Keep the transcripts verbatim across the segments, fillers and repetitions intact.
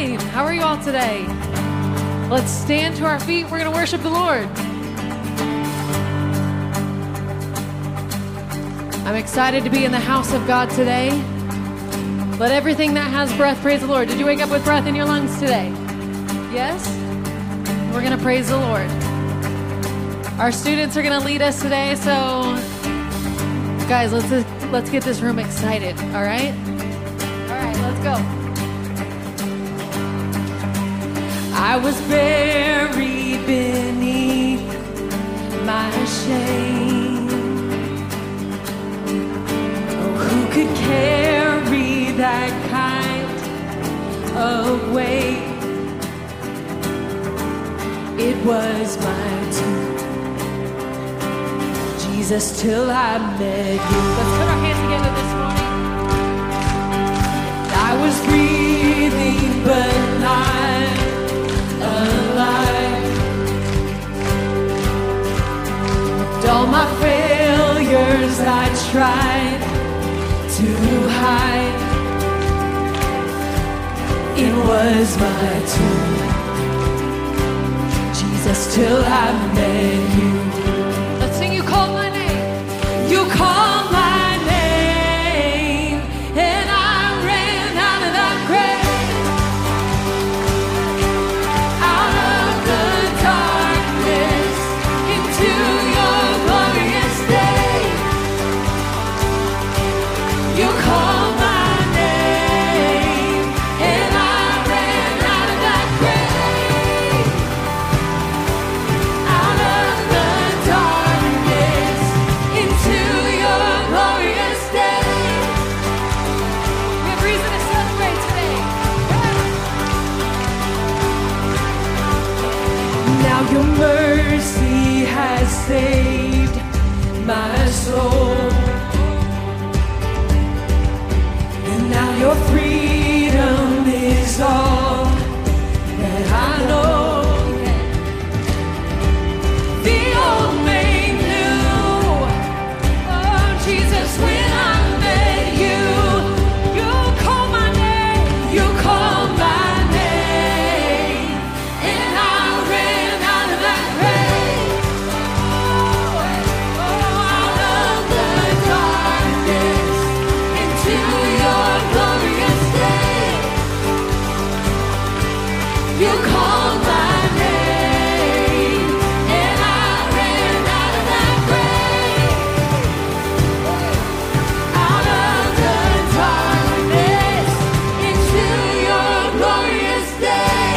morning. How are you all today? Let's stand to our feet. We're going to worship the Lord. I'm excited to be in the house of God today. Let everything that has breath praise the Lord. Did you wake up with breath in your lungs today? Yes? We're going to praise the Lord. Our students are going to lead us today, so guys, let's let's get this room excited, all right? All right, let's go. I was buried beneath my shame. Oh, who could carry that kind of weight? It was my tomb, Jesus, till I met you. Let's put our hands together this morning. I was breathing but not alive. With all my failures I tried to hide. It was my tomb, Jesus, till I met you. Let's sing You Called My Name. You called my name, and I ran out of that grave, out of the darkness, into your glorious day. You called my name, and I ran out of that grave, out of the darkness, into your glorious day. We have reason to celebrate today. Now your mercy has saved my soul, and now your freedom is all that I know. The old made new. Oh, Jesus, when I met you, you called my name, you called my name, and I ran out of that grave, oh, out of the darkness, into your glorious day. You called my name, and I ran out of that grave, out of the darkness, into your glorious day.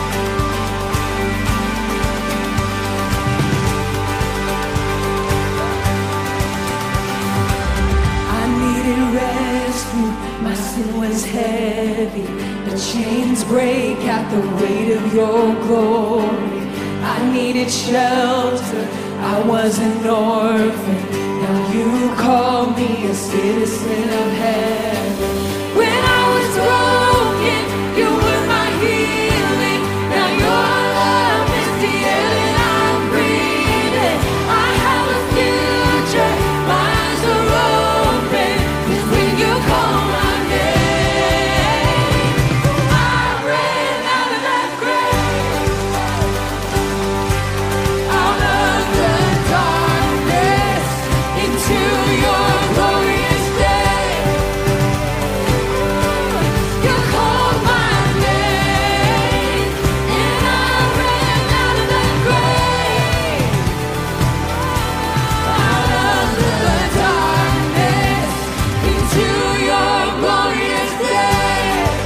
I needed rescue, my sin was heavy. The chains break at the weight of your glory. I needed shelter, I was an orphan. Now you call me a citizen of heaven. When I was broken, you were my healing. Now your love is the air that I'm breathing. I have a future, my eyes are open, 'cause when you call my name, I ran out of that grave, out of the darkness, into your glorious day. You called my name, and I ran out of that grave, out of the darkness, into your glorious day.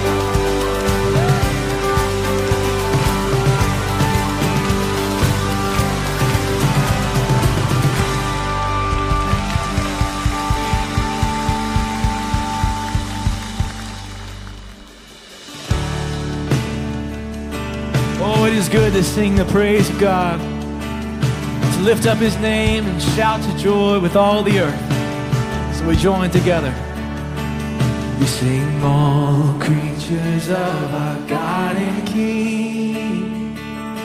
Oh, it is good to sing the praise of God, to lift up his name and shout to joy with all the earth. So we join together. We sing, all creatures of our God and King,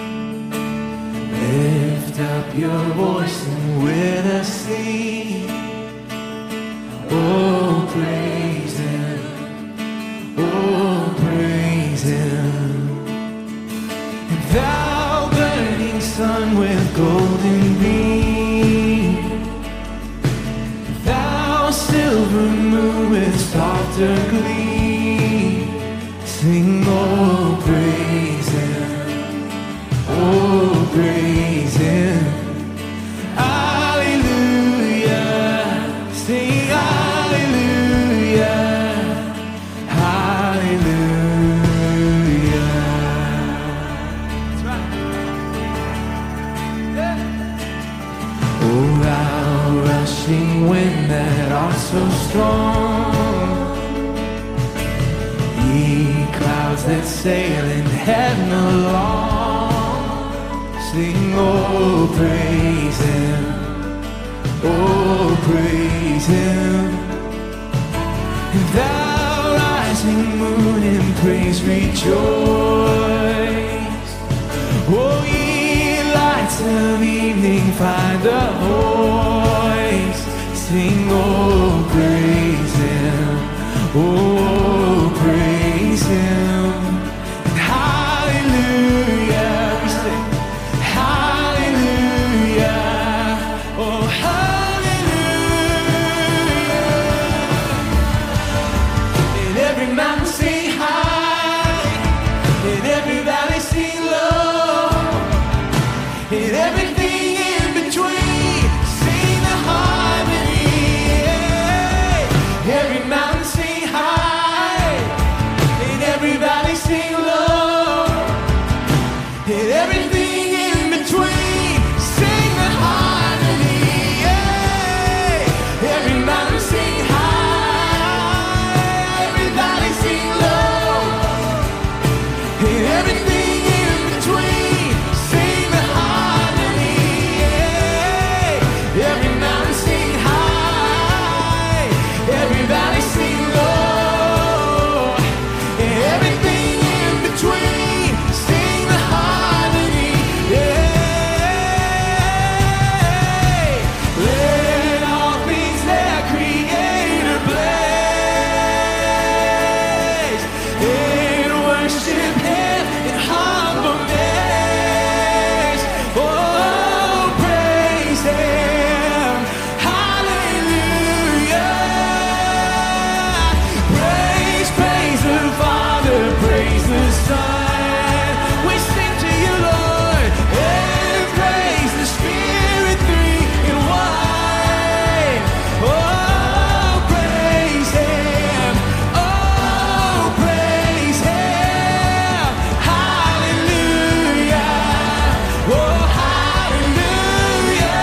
lift up your voice and with us sing. Oh, praise him. Oh, praise him. silver moon with softer glee. Sing, oh, praise Him, oh, praise Him. Hallelujah, sing hallelujah, hallelujah. That's right. Yeah. Oh, thou rushing wind that art so strong, ye clouds that sail in heaven along, sing, oh, praise Him, oh, praise Him. And thou rising moon in praise rejoice. Oh, ye lights of evening find a voice. Sing, oh, praise Him, oh, praise Him. And hallelujah, we sing, hallelujah, oh, hallelujah. And every mountain sing high, and every valley sing low, and everything in between sing the harmony. Every mountain sing high, and every valley sing low, and everything in between sing the harmony. Every mountain sing high, every valley sing low, and everything in between sing the harmony. Every mountain sing high, every valley sing low, and everything in between sing the harmony. Let all things that Creator bless, and worship Him in humbleness. Oh, praise Him, hallelujah. Praise, praise the Father, praise the Son. We sing to you, Lord, and praise the Spirit, three in one. Oh, praise Him, oh, praise Him, hallelujah, oh, hallelujah,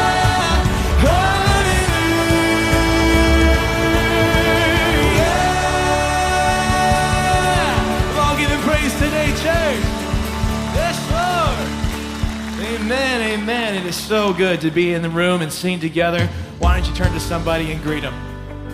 hallelujah. Come on, give Him praise today, church. Yes, Lord. Amen, amen. It is so good to be in the room and sing together. Why don't you turn to somebody and greet them?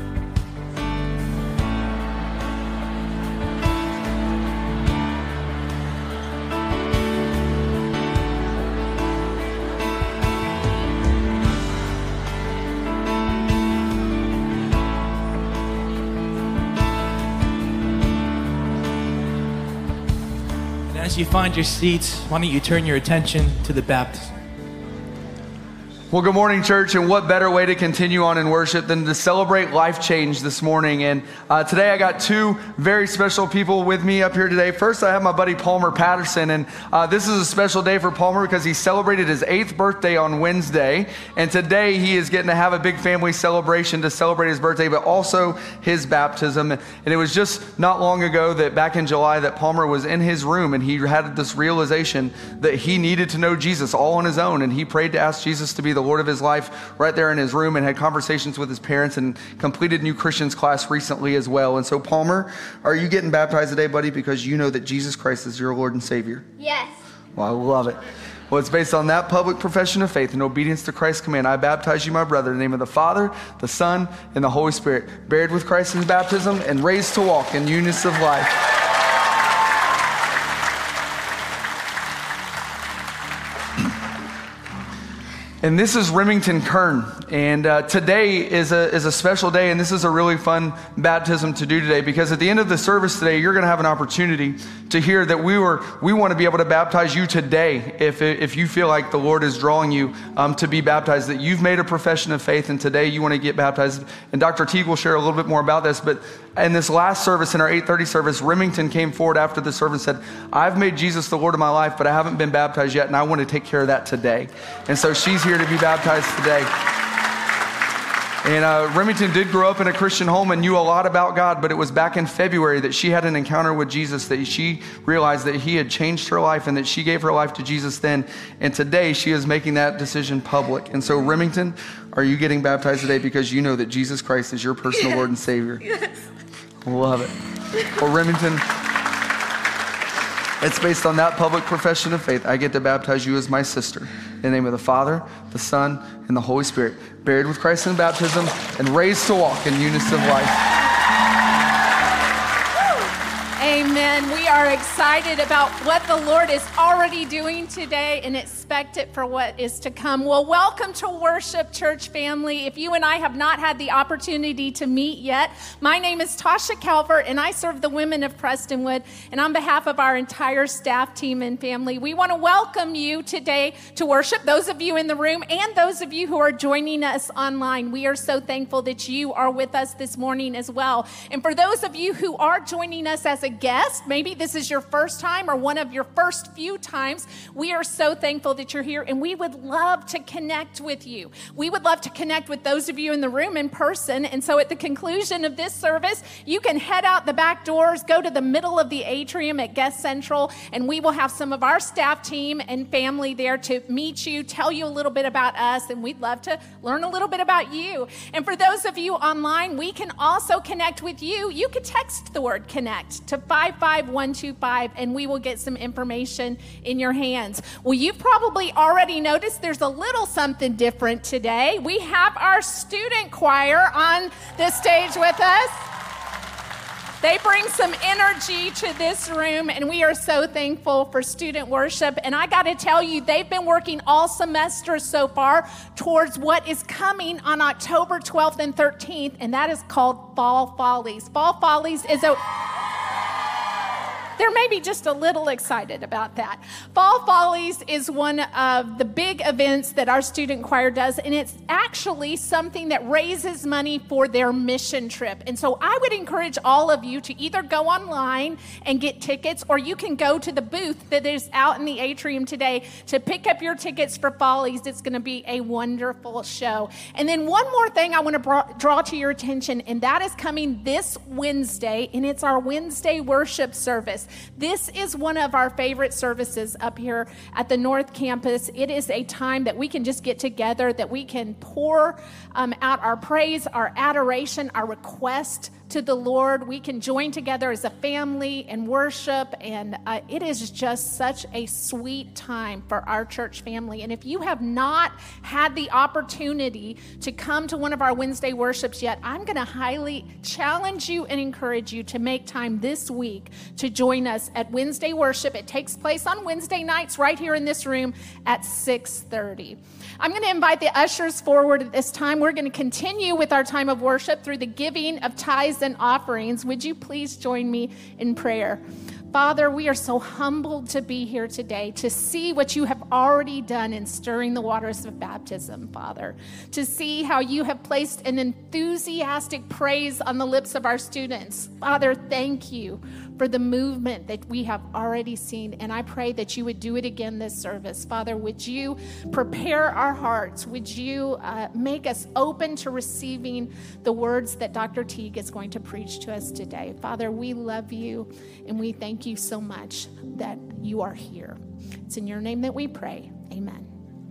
And as you find your seats, why don't you turn your attention to the baptism? Well, good morning, church, and what better way to continue on in worship than to celebrate life change this morning. And uh, today I got two very special people with me up here today. First, I have my buddy Palmer Patterson, and uh, this is a special day for Palmer because he celebrated his eighth birthday on Wednesday, and today he is getting to have a big family celebration to celebrate his birthday, but also his baptism. And it was just not long ago that back in July that Palmer was in his room, and he had this realization that he needed to know Jesus all on his own, and he prayed to ask Jesus to be the Lord of his life right there in his room, and had conversations with his parents and completed New Christians class recently as well. And so, Palmer, are you getting baptized today, buddy, because you know that Jesus Christ is your Lord and Savior? Yes. Well, I love it. Well, it's based on that public profession of faith and obedience to Christ's command. I baptize you, my brother, in the name of the Father, the Son, and the Holy Spirit, buried with Christ in baptism and raised to walk in newness of life. And this is Remington Kern. And uh, today is a, is a special day, and this is a really fun baptism to do today, because at the end of the service today, you're going to have an opportunity to hear that we were we want to be able to baptize you today if, if you feel like the Lord is drawing you um, to be baptized, that you've made a profession of faith, and today you want to get baptized. And Doctor Teague will share a little bit more about this, but in this last service, in our eight thirty service, Remington came forward after the service and said, I've made Jesus the Lord of my life, but I haven't been baptized yet, and I want to take care of that today. And so she's here to be baptized today. And uh, Remington did grow up in a Christian home and knew a lot about God, but it was back in February that she had an encounter with Jesus, that she realized that he had changed her life and that she gave her life to Jesus then. And today she is making that decision public. And so Remington, are you getting baptized today because you know that Jesus Christ is your personal yes. Lord and Savior? Yes. Love it. Well, Remington, it's based on that public profession of faith. I get to baptize you as my sister. In the name of the Father, the Son, and the Holy Spirit. Buried with Christ in baptism and raised to walk in newness of life. Amen. We are excited about what the Lord is already doing today and expect it for what is to come. Well, welcome to Worship Church family. If you and I have not had the opportunity to meet yet, my name is Tasha Calvert and I serve the women of Prestonwood. And on behalf of our entire staff team and family, we want to welcome you today to worship, those of you in the room and those of you who are joining us online. We are so thankful that you are with us this morning as well. And for those of you who are joining us as a guest, maybe this is your first time or one of your first few times, we are so thankful that you're here, and we would love to connect with you. We would love to connect with those of you in the room in person, and so at the conclusion of this service, you can head out the back doors, go to the middle of the atrium at Guest Central, and we will have some of our staff team and family there to meet you, tell you a little bit about us, and we'd love to learn a little bit about you. And for those of you online, we can also connect with you. You can text the word connect to five five one two five, and we will get some information in your hands. Well, you've probably already noticed there's a little something different today. We have our student choir on the stage with us. They bring some energy to this room, and we are so thankful for student worship. And I got to tell you, they've been working all semester so far towards what is coming on October twelfth and thirteenth, and that is called Fall Follies. Fall Follies is a... They're maybe just a little excited about that. Fall Follies is one of the big events that our student choir does, and it's actually something that raises money for their mission trip. And so I would encourage all of you to either go online and get tickets, or you can go to the booth that is out in the atrium today to pick up your tickets for Follies. It's going to be a wonderful show. And then one more thing I want to bra- draw to your attention, and that is coming this Wednesday, and it's our Wednesday worship service. This is one of our favorite services up here at the North Campus. It is a time that we can just get together, that we can pour um, out our praise, our adoration, our request to the Lord. We can join together as a family and worship, and uh, it is just such a sweet time for our church family. And if you have not had the opportunity to come to one of our Wednesday worships yet, I'm going to highly challenge you and encourage you to make time this week to join us at Wednesday worship. It takes place on Wednesday nights right here in this room at six thirty. I'm going to invite the ushers forward at this time. We're going to continue with our time of worship through the giving of tithes and offerings. Would you please join me in prayer? Father, we are so humbled to be here today, to see what you have already done in stirring the waters of baptism, Father, to see how you have placed an enthusiastic praise on the lips of our students. Father, thank you for the movement that we have already seen, and I pray that you would do it again this service. Father, would you prepare our hearts? Would you uh, make us open to receiving the words that Doctor Teague is going to preach to us today? Father, we love you, and we thank you so much that you are here. It's in your name that we pray. Amen.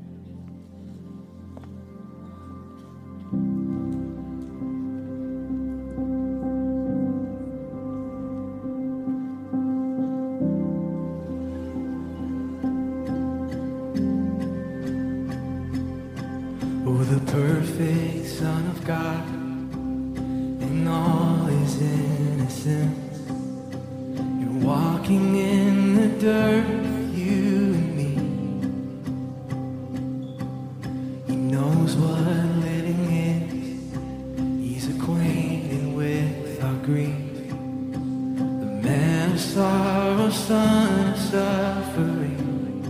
Oh, the perfect Son of God, in all his innocence, you're walking in the dirt, you and me. grief, the man of sorrow, son of suffering.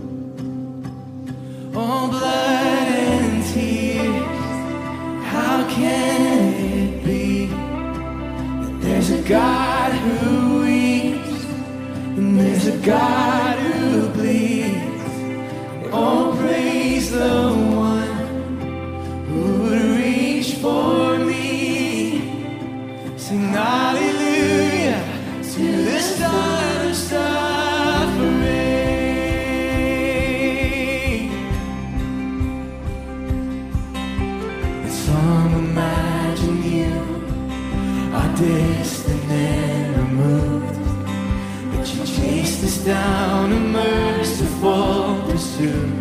Oh, blood and tears, how can it be that there's a God who weeps and there's a God who bleeds? Oh, praise the one who would reach for me. Sing hallelujah to the Son of suffering. And some imagine you are distant and removed, but you chased us down in merciful pursuit.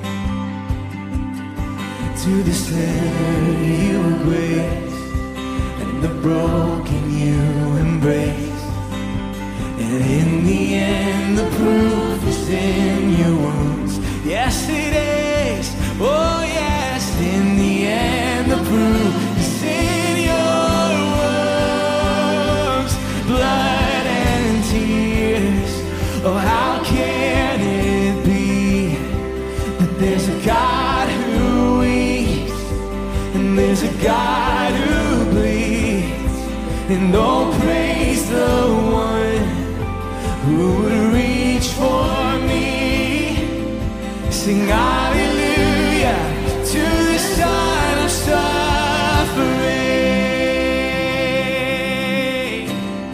To the sinner you were grace, and the broken you embrace. And in the end the proof is in your wounds. Yes it is, oh yes, in the end the proof is in your wounds. Blood and tears, oh how can it be that there's a God who weeps and there's a God who bleeds? And oh praise the one who would reach for me. Sing hallelujah to the Son of suffering.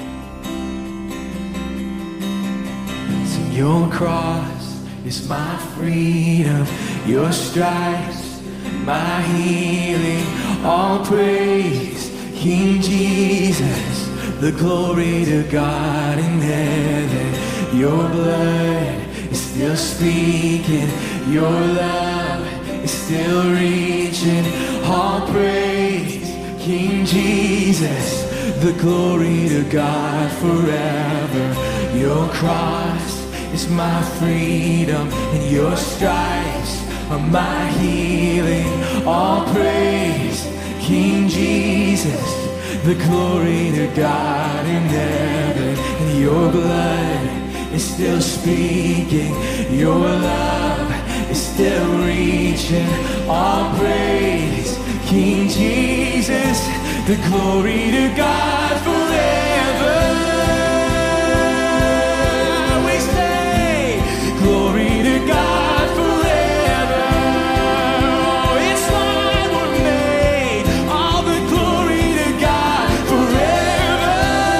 Sing your cross is my freedom, your stripes my healing. All praise King Jesus, the glory to God in heaven. Your blood is still speaking, your love is still reaching. All praise King Jesus, the glory to God forever. Your cross is my freedom and your stripes are my healing. All praise King Jesus, the glory to God in heaven. And your blood is still speaking, your love is still reaching. All praise King Jesus, the glory to God forever. We say glory to God forever. Oh, it's Lord we're made. All the glory to God forever.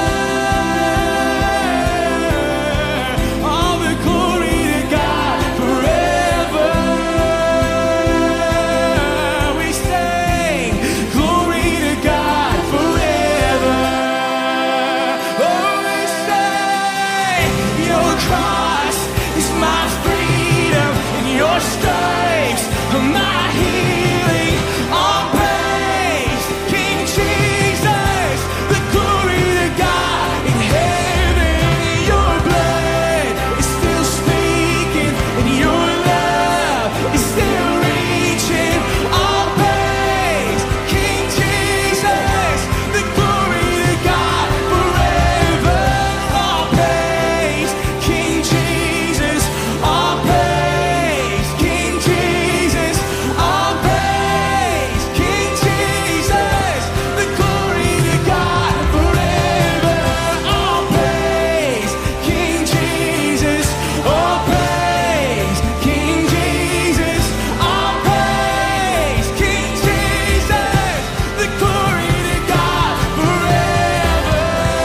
All the glory to God forever. We sing glory to God forever. Oh, we say your cross is my freedom and your stripes are my healing. All praise King Jesus, the glory to God in heaven. Your blood is still speaking and your love is still reaching. All praise King Jesus, the glory to God forever. All praise King Jesus, all praise King Jesus, all praise King Jesus, the glory to God forever. All praise King Jesus, all praise King Jesus, all praise King Jesus, the glory to God forever.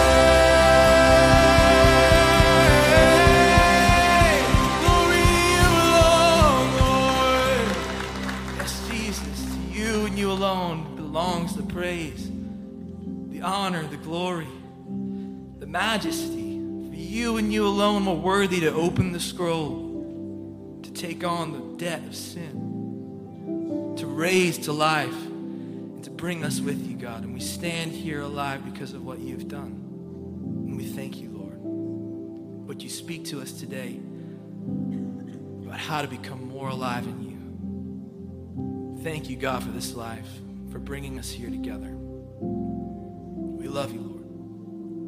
Glory to you alone, Lord. Yes, Jesus, to you and you alone belongs the praise, the honor, the glory, the majesty. For you and you alone are worthy to open the scroll, to take on the debt of sin, to raise to life, and to bring us with you, God. And we stand here alive because of what you've done. And we thank you, Lord. Would you speak to us today about how to become more alive in you? Thank you, God, for this life, for bringing us here together. We love you, Lord.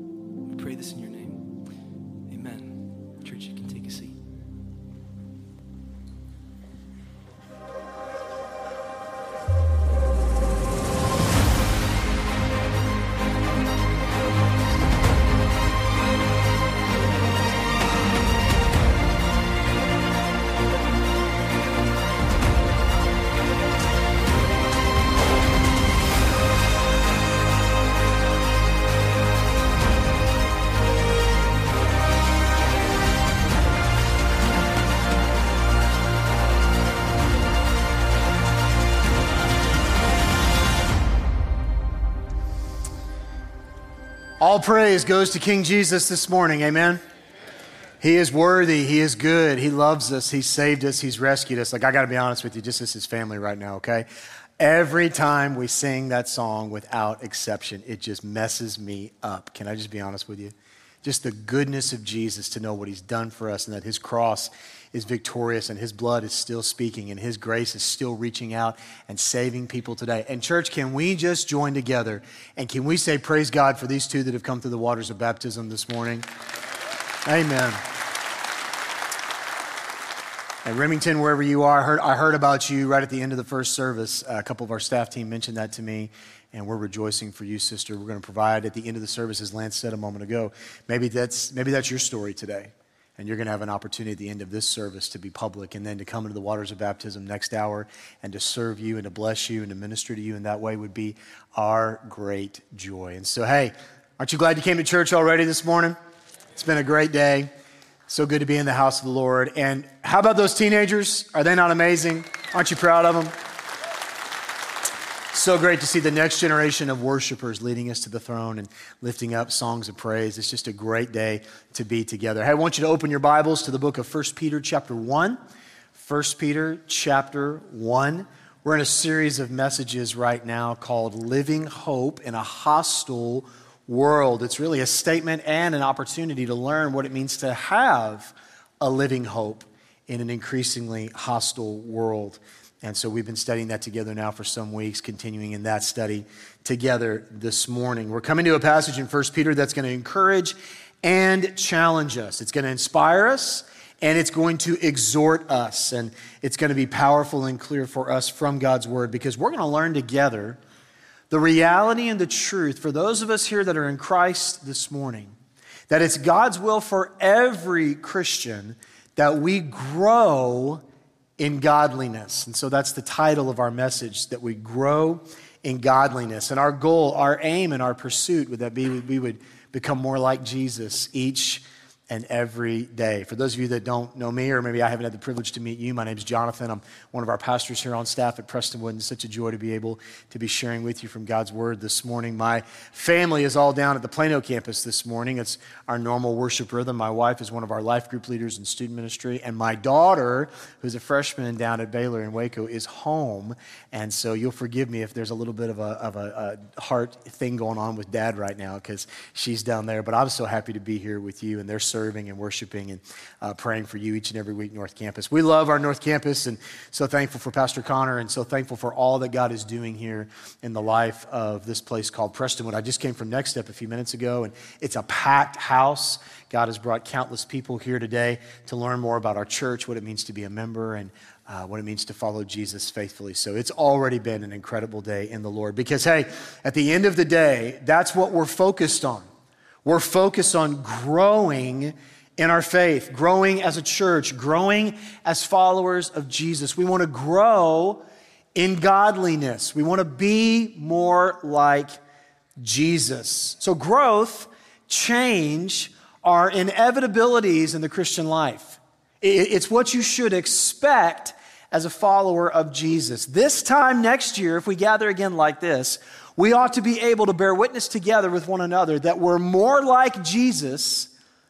pray this in your name. Amen. Church, you can take a seat. All praise goes to King Jesus this morning, amen? He is worthy, he is good, he loves us, he saved us, he's rescued us. Like, I gotta be honest with you, just as his family right now, okay? Every time we sing that song, without exception, it just messes me up. Can I just be honest with you? Just the goodness of Jesus, to know what he's done for us and that his cross is victorious and his blood is still speaking and his grace is still reaching out and saving people today. And church, can we just join together and can we say praise God for these two that have come through the waters of baptism this morning? Amen. And Remington, wherever you are, I heard, I heard about you right at the end of the first service. A couple of our staff team mentioned that to me, and we're rejoicing for you, sister. We're going to provide at the end of the service, as Lance said a moment ago. Maybe that's maybe that's your story today, and you're going to have an opportunity at the end of this service to be public and then to come into the waters of baptism next hour and to serve you and to bless you and to minister to you in that way would be our great joy. And so, hey, aren't you glad you came to church already this morning? It's been a great day. So good to be in the house of the Lord. And how about those teenagers? Are they not amazing? Aren't you proud of them? So great to see the next generation of worshipers leading us to the throne and lifting up songs of praise. It's just a great day to be together. Hey, I want you to open your Bibles to the book of First Peter chapter one. First Peter chapter one. We're in a series of messages right now called Living Hope in a Hostile World. It's really a statement and an opportunity to learn what it means to have a living hope in an increasingly hostile world. And so we've been studying that together now for some weeks, continuing in that study together this morning. We're coming to a passage in First Peter that's going to encourage and challenge us. It's going to inspire us and it's going to exhort us. And it's going to be powerful and clear for us from God's word, because we're going to learn together the reality and the truth for those of us here that are in Christ this morning, that it's God's will for every Christian that we grow in godliness. And so that's the title of our message, that we grow in godliness. And our goal, our aim, and our pursuit would that be we would become more like Jesus each and every day. For those of you that don't know me, or maybe I haven't had the privilege to meet you, my name is Jonathan. I'm one of our pastors here on staff at Prestonwood, and it's such a joy to be able to be sharing with you from God's Word this morning. My family is all down at the Plano campus this morning. It's our normal worship rhythm. My wife is one of our life group leaders in student ministry, and my daughter, who's a freshman down at Baylor in Waco, is home. And so you'll forgive me if there's a little bit of a, of a, a heart thing going on with Dad right now, because she's down there. But I'm so happy to be here with you, and they're serving and worshiping and uh, praying for you each and every week, North Campus. We love our North Campus, and so thankful for Pastor Connor, and so thankful for all that God is doing here in the life of this place called Prestonwood. I just came from Next Step a few minutes ago, and it's a packed house. God has brought countless people here today to learn more about our church, what it means to be a member, and Uh, what it means to follow Jesus faithfully. So it's already been an incredible day in the Lord, because, hey, at the end of the day, that's what we're focused on. We're focused on growing in our faith, growing as a church, growing as followers of Jesus. We want to grow in godliness. We want to be more like Jesus. So growth, change are inevitabilities in the Christian life. It's what you should expect as a follower of Jesus. This time next year, if we gather again like this, we ought to be able to bear witness together with one another that we're more like Jesus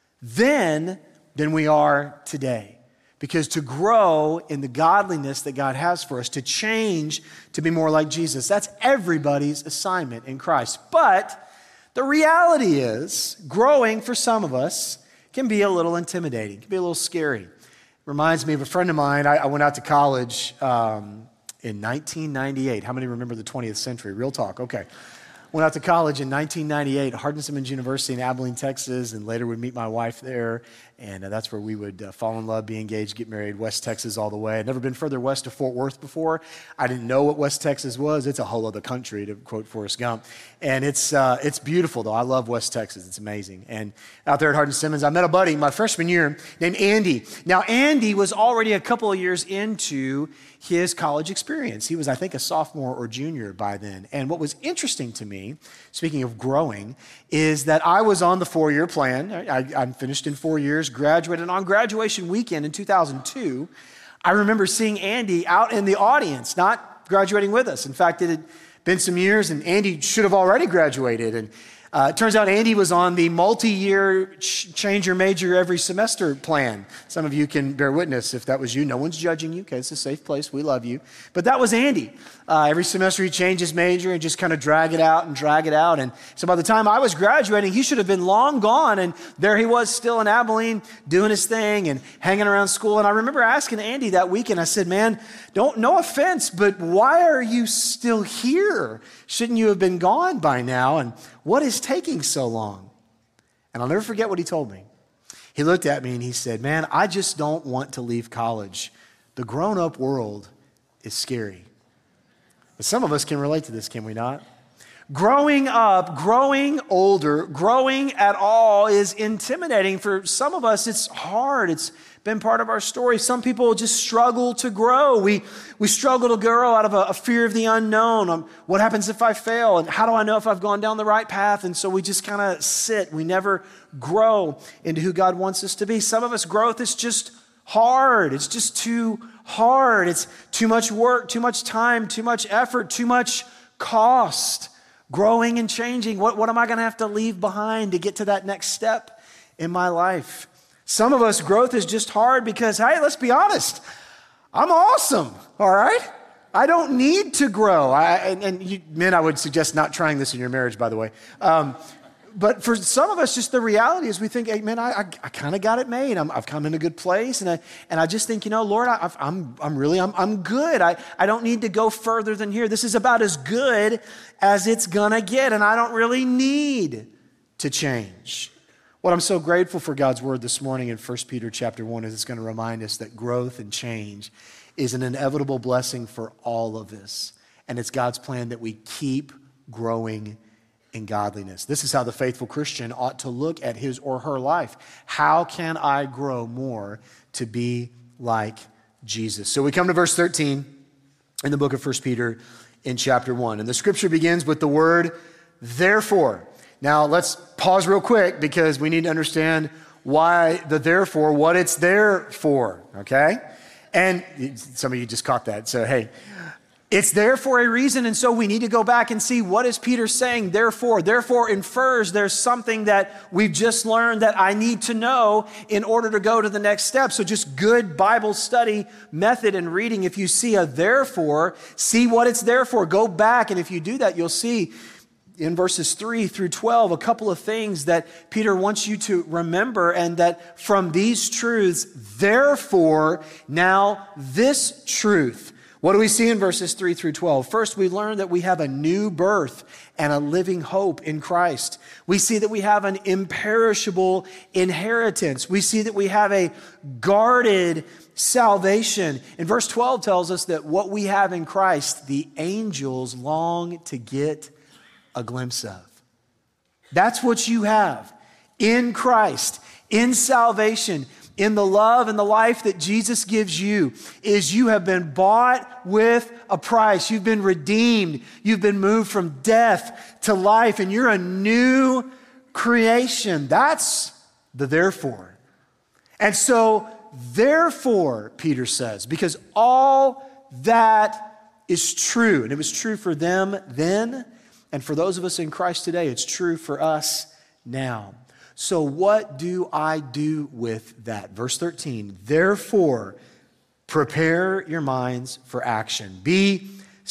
then than we are today. Because to grow in the godliness that God has for us, to change to be more like Jesus, that's everybody's assignment in Christ. But the reality is, growing for some of us can be a little intimidating, can be a little scary. Reminds me of a friend of mine. I, I went out to college um, in nineteen ninety-eight. How many remember the twentieth century? Real talk. Okay. went out to college in nineteen ninety-eight, Hardin-Simmons University in Abilene, Texas, and later would meet my wife there. And uh, that's where we would uh, fall in love, be engaged, get married, West Texas all the way. I'd never been further west to Fort Worth before. I didn't know what West Texas was. It's a whole other country, to quote Forrest Gump. And it's uh, it's beautiful, though. I love West Texas. It's amazing. And out there at Hardin-Simmons, I met a buddy my freshman year named Andy. Now, Andy was already a couple of years into his college experience. He was, I think, a sophomore or junior by then. And what was interesting to me, speaking of growing, is that I was on the four-year plan. I, I'm finished in four years, graduated. On graduation weekend in two thousand two, I remember seeing Andy out in the audience, not graduating with us. In fact, it had been some years, and Andy should have already graduated. And Uh, it turns out Andy was on the multi-year ch- change your major every semester plan. Some of you can bear witness if that was you. No one's judging you. Okay, it's a safe place. We love you. But that was Andy. Uh, every semester he changed his major and just kind of drag it out and drag it out. And so by the time I was graduating, he should have been long gone. And there he was still in Abilene doing his thing and hanging around school. And I remember asking Andy that weekend, I said, man, don't, no offense, but why are you still here? Shouldn't you have been gone by now? And what is taking so long? And I'll never forget what he told me. He looked at me and he said, man, I just don't want to leave college. The grown-up world is scary. But some of us can relate to this, can we not? Growing up, growing older, growing at all is intimidating. For some of us, it's hard. It's been part of our story. Some people just struggle to grow. We we struggle to grow out of a, a fear of the unknown. Um, what happens if I fail? And how do I know if I've gone down the right path? And so we just kind of sit. We never grow into who God wants us to be. Some of us, growth is just hard. It's just too hard. It's too much work, too much time, too much effort, too much cost. Growing and changing. What, what am I going to have to leave behind to get to that next step in my life? Some of us, growth is just hard because, hey, let's be honest. I'm awesome, all right? I don't need to grow. I, and and you, men, I would suggest not trying this in your marriage, by the way. Um, but for some of us, just the reality is we think, hey, man, I, I, I kind of got it made. I'm, I've come in a good place. And I, and I just think, you know, Lord, I, I'm, I'm really, I'm, I'm good. I, I don't need to go further than here. This is about as good as it's going to get. And I don't really need to change. What I'm so grateful for God's word this morning in First Peter chapter one is it's going to remind us that growth and change is an inevitable blessing for all of us. And it's God's plan that we keep growing in godliness. This is how the faithful Christian ought to look at his or her life. How can I grow more to be like Jesus? So we come to verse thirteen in the book of First Peter in chapter one. And the scripture begins with the word, therefore. Now let's pause real quick because we need to understand why the therefore, what it's there for, okay? And some of you just caught that, so hey. It's there for a reason, and so we need to go back and see what is Peter saying, therefore. Therefore infers there's something that we've just learned that I need to know in order to go to the next step. So just good Bible study method and reading. If you see a therefore, see what it's there for. Go back, and if you do that, you'll see in verses three through twelve, a couple of things that Peter wants you to remember, and that from these truths, therefore, now this truth. What do we see in verses three through twelve? First, we learn that we have a new birth and a living hope in Christ. We see that we have an imperishable inheritance. We see that we have a guarded salvation. And verse twelve tells us that what we have in Christ, the angels long to get a glimpse of. That's what you have in Christ, in salvation. In the love and the life that Jesus gives you, is you have been bought with a price. You've been redeemed. You've been moved from death to life, and you're a new creation. That's the therefore. And so, therefore, Peter says, because all that is true, and it was true for them then, and for those of us in Christ today, it's true for us now. So what do I do with that? Verse thirteen, therefore, prepare your minds for action. Be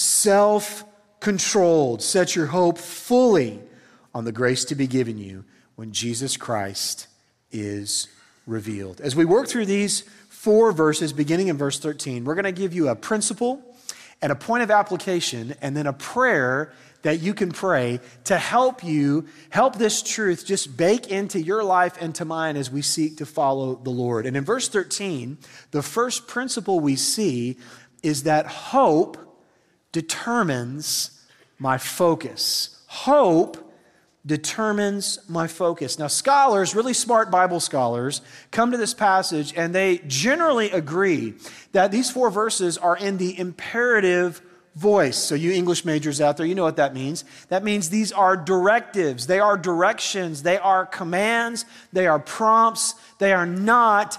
self-controlled. Set your hope fully on the grace to be given you when Jesus Christ is revealed. As we work through these four verses, beginning in verse thirteen, we're going to give you a principle and a point of application and then a prayer that you can pray to help you, help this truth just bake into your life and to mine as we seek to follow the Lord. And in verse thirteen, the first principle we see is that hope determines my focus. Hope determines my focus. Now, scholars, really smart Bible scholars, come to this passage and they generally agree that these four verses are in the imperative voice. So you English majors out there, you know what that means. That means these are directives, they are directions, they are commands, they are prompts, they are not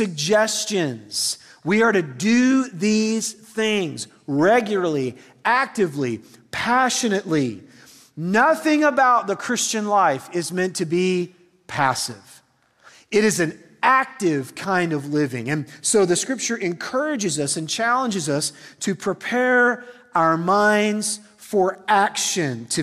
suggestions. We are to do these things regularly, actively, passionately. Nothing about the Christian life is meant to be passive. It is an active kind of living. And so the scripture encourages us and challenges us to prepare our minds for action, to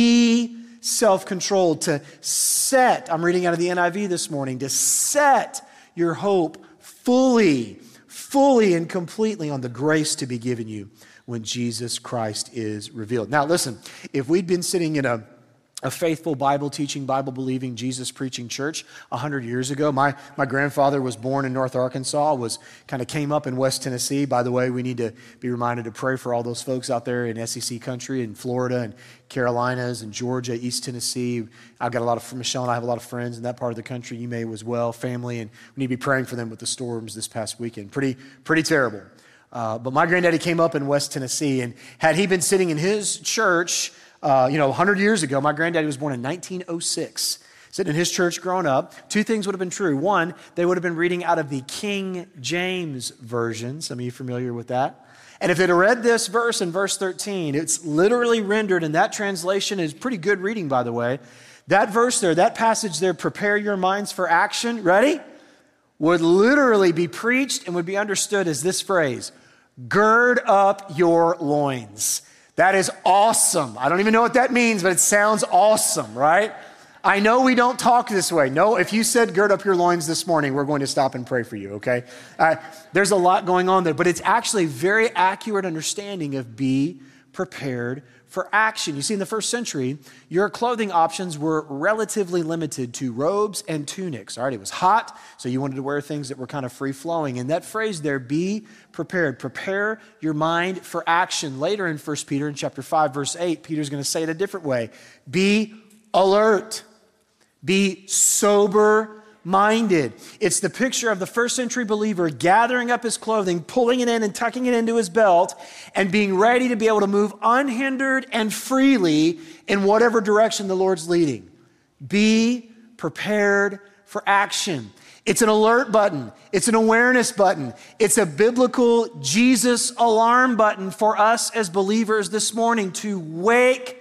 be self-controlled, to set, I'm reading out of the N I V this morning, to set your hope fully, fully and completely on the grace to be given you when Jesus Christ is revealed. Now listen, if we'd been sitting in a a faithful Bible teaching, Bible believing, Jesus preaching church a hundred years ago. My, my grandfather was born in North Arkansas, was kind of came up in West Tennessee. By the way, we need to be reminded to pray for all those folks out there in S E C country, in Florida and Carolinas and Georgia, East Tennessee. I've got a lot of, Michelle and I have a lot of friends in that part of the country. You may as well, family, and we need to be praying for them with the storms this past weekend. Pretty, pretty terrible. Uh, but my granddaddy came up in West Tennessee, and had he been sitting in his church, Uh, you know, a hundred years ago, my granddaddy was born in nineteen oh six. Sitting in his church growing up, two things would have been true. One, they would have been reading out of the King James Version. Some of you familiar with that? And if they'd have read this verse in verse thirteen, it's literally rendered, and that translation is pretty good reading, by the way. That verse there, that passage there, prepare your minds for action, ready? Would literally be preached and would be understood as this phrase, gird up your loins. That is awesome. I don't even know what that means, but it sounds awesome, right? I know we don't talk this way. No, if you said gird up your loins this morning, we're going to stop and pray for you, okay? Uh, there's a lot going on there, but it's actually a very accurate understanding of be prepared for action. You see, in the first century, your clothing options were relatively limited to robes and tunics. All right, it was hot, so you wanted to wear things that were kind of free-flowing. And that phrase there, be prepared, prepare your mind for action. Later in First Peter, in chapter five, verse eight, Peter's going to say it a different way. Be alert. Be sober-minded. It's the picture of the first century believer gathering up his clothing, pulling it in and tucking it into his belt, and being ready to be able to move unhindered and freely in whatever direction the Lord's leading. Be prepared for action. It's an alert button. It's an awareness button. It's a biblical Jesus alarm button for us as believers this morning to wake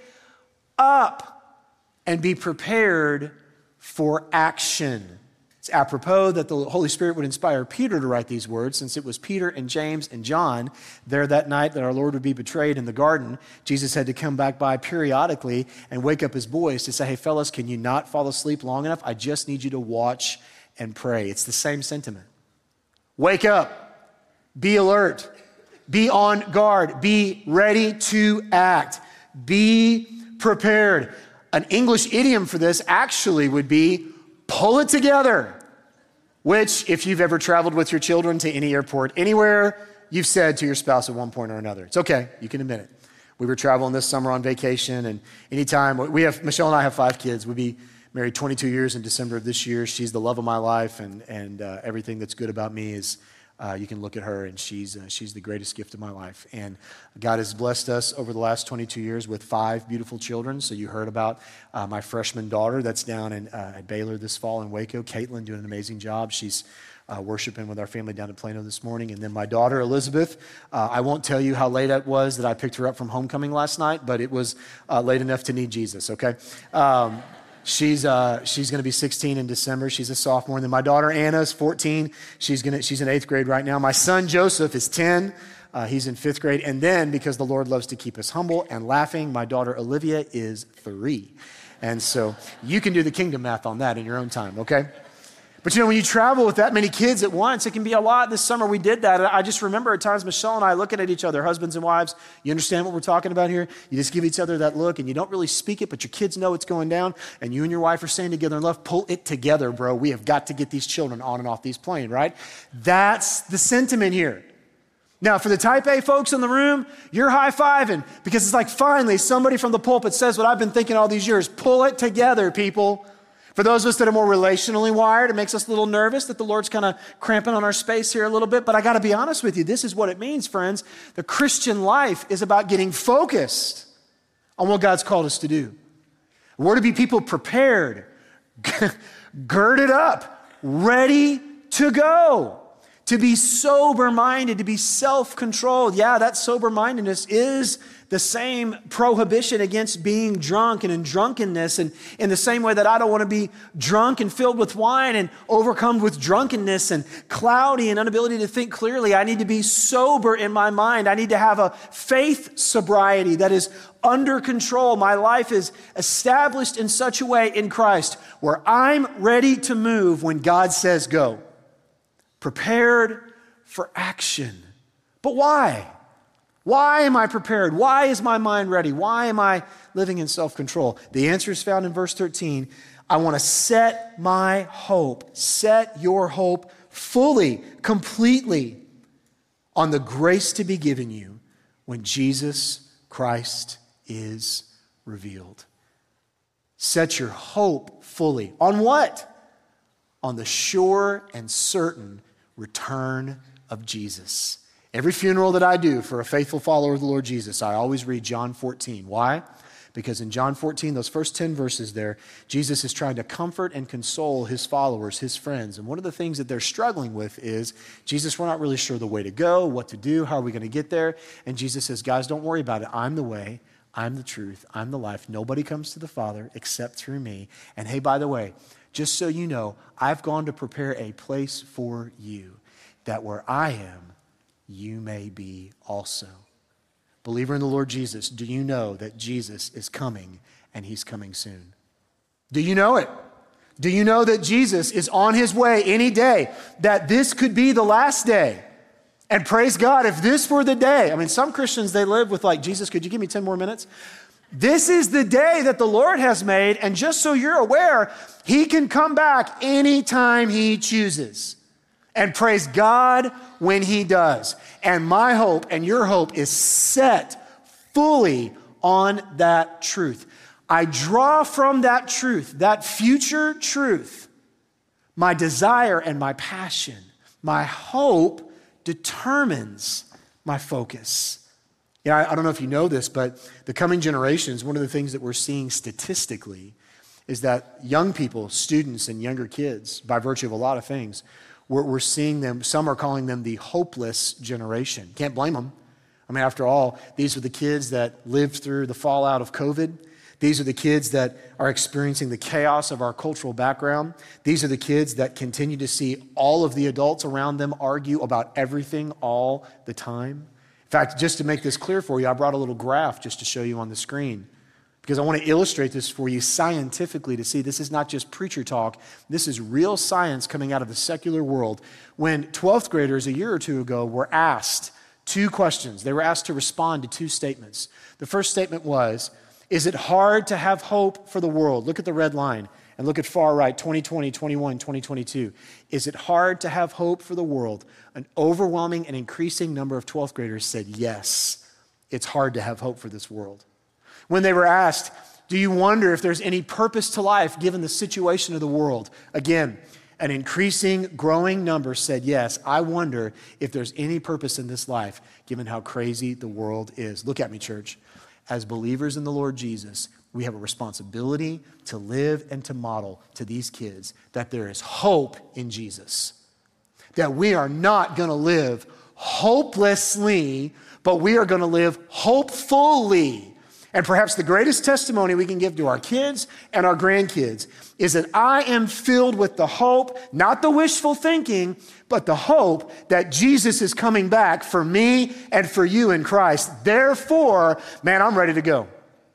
up and be prepared for action. It's apropos that the Holy Spirit would inspire Peter to write these words, since it was Peter and James and John there that night that our Lord would be betrayed in the garden. Jesus had to come back by periodically and wake up his boys to say, hey, fellas, can you not fall asleep long enough? I just need you to watch and pray. It's the same sentiment. Wake up. Be alert. Be on guard. Be ready to act. Be prepared. An English idiom for this actually would be pull it together, which if you've ever traveled with your children to any airport anywhere, you've said to your spouse at one point or another. It's okay, you can admit it. We were traveling this summer on vacation, and anytime, we have, Michelle and I have five kids. We'll be married twenty-two years in December of this year. She's the love of my life, and, and uh, everything that's good about me is Uh, you can look at her, and she's uh, she's the greatest gift of my life. And God has blessed us over the last twenty-two years with five beautiful children. So you heard about uh, my freshman daughter that's down in, uh, at Baylor this fall in Waco. Caitlin doing an amazing job. She's uh, worshiping with our family down at Plano this morning. And then my daughter, Elizabeth, uh, I won't tell you how late it was that I picked her up from homecoming last night, but it was uh, late enough to need Jesus, okay? Um, She's uh, she's going to be sixteen in December. She's a sophomore. And then my daughter Anna is fourteen. She's gonna she's in eighth grade right now. My son Joseph is ten. Uh, he's in fifth grade. And then, because the Lord loves to keep us humble and laughing, my daughter Olivia is three. And so you can do the kingdom math on that in your own time, okay? But you know, when you travel with that many kids at once, it can be a lot. This summer we did that. I just remember at times Michelle and I looking at each other, husbands and wives. You understand what we're talking about here? You just give each other that look and you don't really speak it, but your kids know it's going down. And you and your wife are saying together in love, pull it together, bro. We have got to get these children on and off these planes, right? That's the sentiment here. Now, for the type A folks in the room, you're high-fiving because it's like finally somebody from the pulpit says what I've been thinking all these years. Pull it together, people. For those of us that are more relationally wired, it makes us a little nervous that the Lord's kind of cramping on our space here a little bit. But I got to be honest with you. This is what it means, friends. The Christian life is about getting focused on what God's called us to do. We're to be people prepared, girded up, ready to go, to be sober-minded, to be self-controlled. Yeah, that sober-mindedness is the same prohibition against being drunk and in drunkenness. And in the same way that I don't want to be drunk and filled with wine and overcome with drunkenness and cloudy and inability to think clearly, I need to be sober in my mind. I need to have a faith sobriety that is under control. My life is established in such a way in Christ where I'm ready to move when God says go. Prepared for action. But why? Why am I prepared? Why is my mind ready? Why am I living in self-control? The answer is found in verse thirteen. I want to set my hope, set your hope fully, completely on the grace to be given you when Jesus Christ is revealed. Set your hope fully. On what? On the sure and certain return of Jesus. Every funeral that I do for a faithful follower of the Lord Jesus, I always read John fourteen. Why? Because in John fourteen, those first ten verses there, Jesus is trying to comfort and console his followers, his friends. And one of the things that they're struggling with is, Jesus, we're not really sure the way to go, what to do, how are we going to get there? And Jesus says, guys, don't worry about it. I'm the way, I'm the truth, I'm the life. Nobody comes to the Father except through me. And hey, by the way, just so you know, I've gone to prepare a place for you, that where I am, you may be also. Believer in the Lord Jesus, do you know that Jesus is coming and he's coming soon? Do you know it? Do you know that Jesus is on his way any day, that this could be the last day? And praise God, if this were the day, I mean, some Christians, they live with like, Jesus, could you give me ten more minutes? This is the day that the Lord has made, and just so you're aware, he can come back anytime he chooses. And praise God when he does. And my hope and your hope is set fully on that truth. I draw from that truth, that future truth, my desire and my passion. My hope determines my focus. Yeah, I, I don't know if you know this, but the coming generations, one of the things that we're seeing statistically is that young people, students and younger kids, by virtue of a lot of things, We're, we're seeing them, some are calling them the hopeless generation. Can't blame them. I mean, after all, these are the kids that lived through the fallout of COVID. These are the kids that are experiencing the chaos of our cultural background. These are the kids that continue to see all of the adults around them argue about everything all the time. In fact, just to make this clear for you, I brought a little graph just to show you on the screen, because I want to illustrate this for you scientifically to see this is not just preacher talk. This is real science coming out of the secular world. When twelfth graders a year or two ago were asked two questions, they were asked to respond to two statements. The first statement was, is it hard to have hope for the world? Look at the red line and look at far right, twenty twenty, twenty-one, twenty twenty-two. Is it hard to have hope for the world? An overwhelming and increasing number of twelfth graders said, yes, it's hard to have hope for this world. When they were asked, do you wonder if there's any purpose to life given the situation of the world? Again, an increasing, growing number said, yes, I wonder if there's any purpose in this life given how crazy the world is. Look at me, church. As believers in the Lord Jesus, we have a responsibility to live and to model to these kids that there is hope in Jesus. That we are not going to live hopelessly, but we are going to live hopefully. And perhaps the greatest testimony we can give to our kids and our grandkids is that I am filled with the hope, not the wishful thinking, but the hope that Jesus is coming back for me and for you in Christ. Therefore, man, I'm ready to go.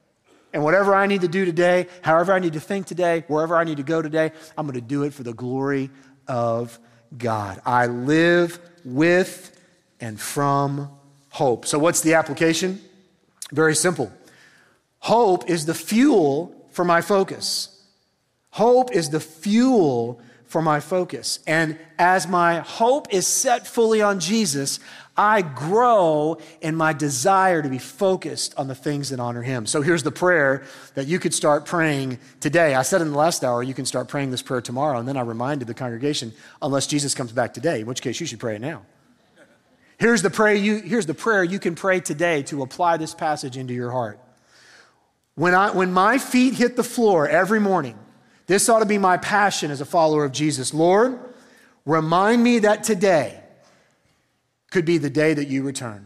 And whatever I need to do today, however I need to think today, wherever I need to go today, I'm going to do it for the glory of God. I live with and from hope. So what's the application? Very simple. Hope is the fuel for my focus. Hope is the fuel for my focus. And as my hope is set fully on Jesus, I grow in my desire to be focused on the things that honor him. So here's the prayer that you could start praying today. I said in the last hour, you can start praying this prayer tomorrow. And then I reminded the congregation, unless Jesus comes back today, in which case you should pray it now. Here's the prayer you, here's the prayer you can pray today to apply this passage into your heart. When I, when my feet hit the floor every morning, this ought to be my passion as a follower of Jesus. Lord, remind me that today could be the day that you return.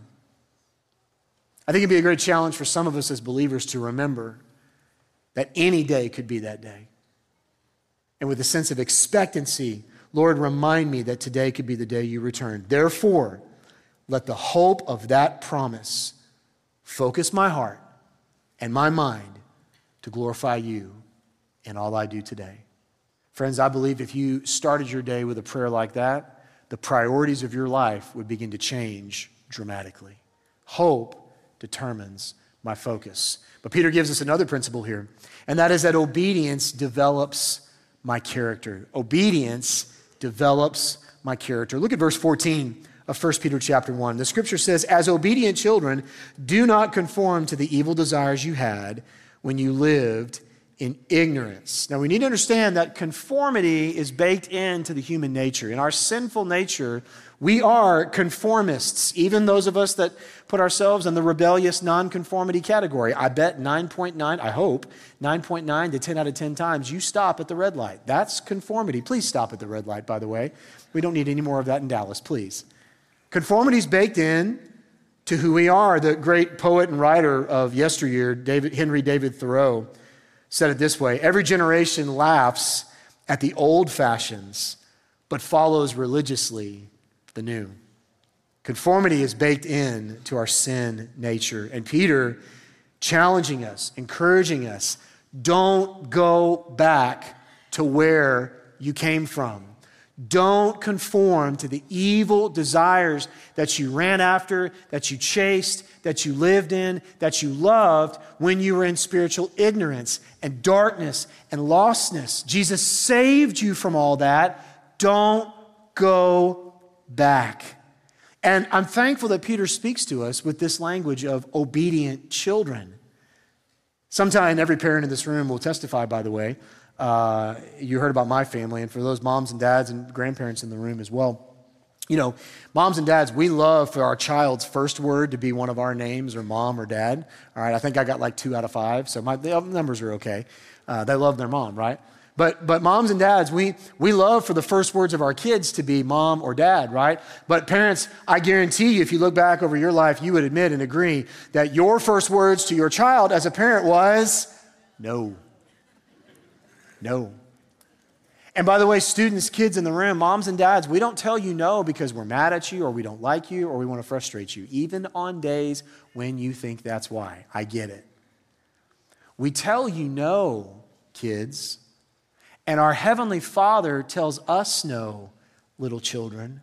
I think it'd be a great challenge for some of us as believers to remember that any day could be that day. And with a sense of expectancy, Lord, remind me that today could be the day you return. Therefore, let the hope of that promise focus my heart and my mind to glorify you in all I do today. Friends, I believe if you started your day with a prayer like that, the priorities of your life would begin to change dramatically. Hope determines my focus. But Peter gives us another principle here, and that is that obedience develops my character. Obedience develops my character. Look at verse fourteen of First Peter chapter one. The scripture says, as obedient children, do not conform to the evil desires you had when you lived in ignorance. Now we need to understand that conformity is baked into the human nature. In our sinful nature, we are conformists, even those of us that put ourselves in the rebellious nonconformity category. I bet nine point nine, I hope, nine point nine to ten out of ten times you stop at the red light. That's conformity. Please stop at the red light, by the way. We don't need any more of that in Dallas, please. Conformity is baked in to who we are. The great poet and writer of yesteryear, David, Henry David Thoreau, said it this way: every generation laughs at the old fashions, but follows religiously the new. Conformity is baked in to our sin nature. And Peter challenging us, encouraging us, don't go back to where you came from. Don't conform to the evil desires that you ran after, that you chased, that you lived in, that you loved when you were in spiritual ignorance and darkness and lostness. Jesus saved you from all that. Don't go back. And I'm thankful that Peter speaks to us with this language of obedient children. Sometime every parent in this room will testify, by the way. Uh, you heard about my family, and for those moms and dads and grandparents in the room as well, you know, moms and dads, we love for our child's first word to be one of our names, or mom or dad. All right, I think I got like two out of five, so my the numbers are okay. Uh, they love their mom, right? But but moms and dads, we we love for the first words of our kids to be mom or dad, right? But parents, I guarantee you, if you look back over your life, you would admit and agree that your first words to your child as a parent was no. No. And by the way, students, kids in the room, moms and dads, we don't tell you no because we're mad at you or we don't like you or we want to frustrate you, even on days when you think that's why. I get it. We tell you no, kids, and our Heavenly Father tells us no, little children.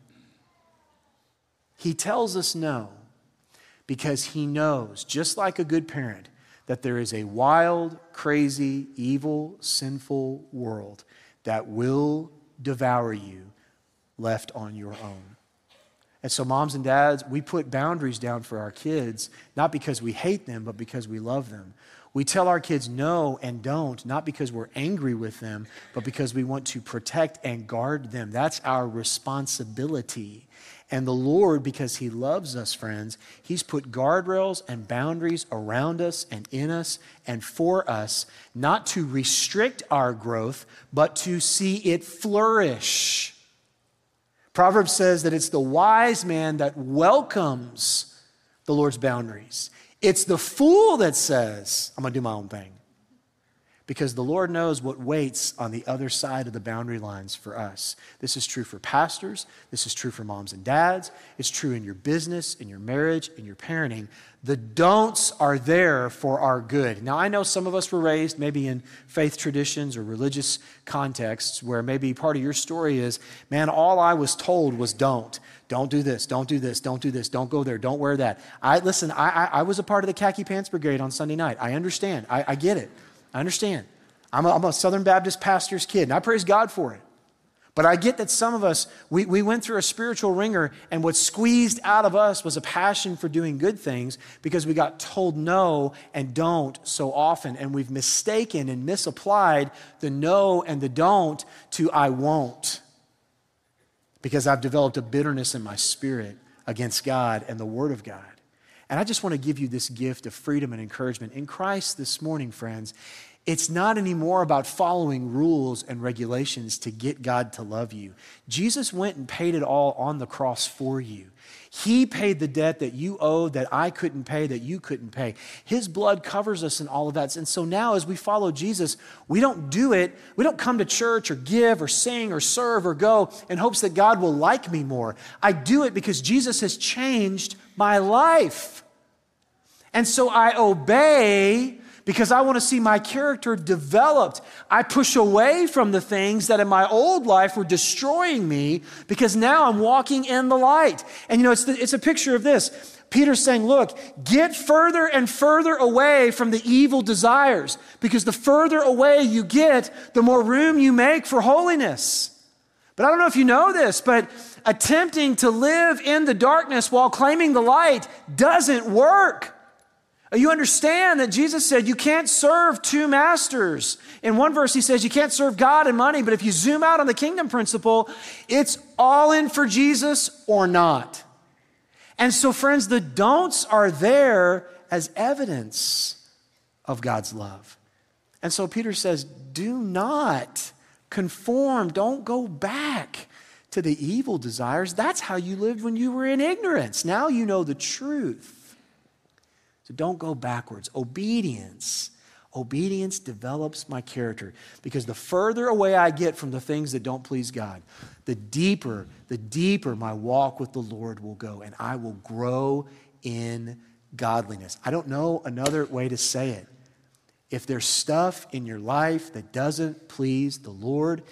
He tells us no because He knows, just like a good parent, that there is a wild, crazy, evil, sinful world that will devour you left on your own. And so moms and dads, we put boundaries down for our kids, not because we hate them, but because we love them. We tell our kids no and don't, not because we're angry with them, but because we want to protect and guard them. That's our responsibility. And the Lord, because He loves us, friends, He's put guardrails and boundaries around us and in us and for us, not to restrict our growth, but to see it flourish. Proverbs says that it's the wise man that welcomes the Lord's boundaries. It's the fool that says, I'm going to do my own thing. because the Lord knows what waits on the other side of the boundary lines for us. This is true for pastors. This is true for moms and dads. It's true in your business, in your marriage, in your parenting. The don'ts are there for our good. Now, I know some of us were raised maybe in faith traditions or religious contexts where maybe part of your story is, man, all I was told was don't. Don't do this, don't do this, don't do this, don't go there, don't wear that. I Listen, I, I, I was a part of the Khaki Pants Brigade on Sunday night. I understand. I, I get it. I understand. I'm a, I'm a Southern Baptist pastor's kid, and I praise God for it. But I get that some of us, we, we went through a spiritual ringer, and what squeezed out of us was a passion for doing good things because we got told no and don't so often, and we've mistaken and misapplied the no and the don't to I won't, because I've developed a bitterness in my spirit against God and the Word of God. And I just want to give you this gift of freedom and encouragement. In Christ this morning, friends, it's not anymore about following rules and regulations to get God to love you. Jesus went and paid it all on the cross for you. He paid the debt that you owed, that I couldn't pay, that you couldn't pay. His blood covers us in all of that. And so now as we follow Jesus, we don't do it. We don't come to church or give or sing or serve or go in hopes that God will like me more. I do it because Jesus has changed my life. And so I obey because I want to see my character developed. I push away from the things that in my old life were destroying me because now I'm walking in the light. And you know, it's, the, it's a picture of this. Peter's saying, look, get further and further away from the evil desires, because the further away you get, the more room you make for holiness. But I don't know if you know this, but attempting to live in the darkness while claiming the light doesn't work. You understand that Jesus said you can't serve two masters. In one verse, he says you can't serve God and money, but if you zoom out on the kingdom principle, it's all in for Jesus or not. And so, friends, the don'ts are there as evidence of God's love. And so Peter says, do not conform, don't go back to the evil desires. That's how you lived when you were in ignorance. Now you know the truth. So don't go backwards. Obedience. Obedience develops my character, because the further away I get from the things that don't please God, the deeper, the deeper my walk with the Lord will go, and I will grow in godliness. I don't know another way to say it. If there's stuff in your life that doesn't please the Lord,